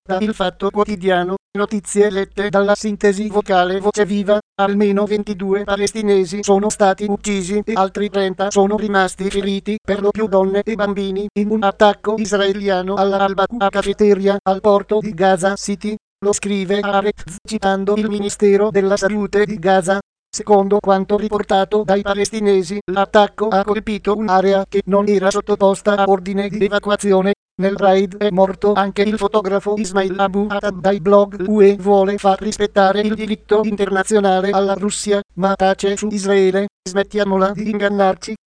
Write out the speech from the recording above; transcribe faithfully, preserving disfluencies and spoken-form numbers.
Da Il Fatto Quotidiano, notizie lette dalla sintesi vocale Voce Viva, almeno ventidue palestinesi sono stati uccisi e altri trenta sono rimasti feriti, per lo più donne e bambini, in un attacco israeliano alla Al-Baqua Cafeteria al porto di Gaza City. Lo scrive Haaretz citando il Ministero della Salute di Gaza. Secondo quanto riportato dai palestinesi, l'attacco ha colpito un'area che non era sottoposta a ordine di evacuazione. Nel raid è morto anche il fotografo Ismail Abu Atab. Dai blog U E vuole far rispettare il diritto internazionale alla Russia, ma tace su Israele. Smettiamola di ingannarci.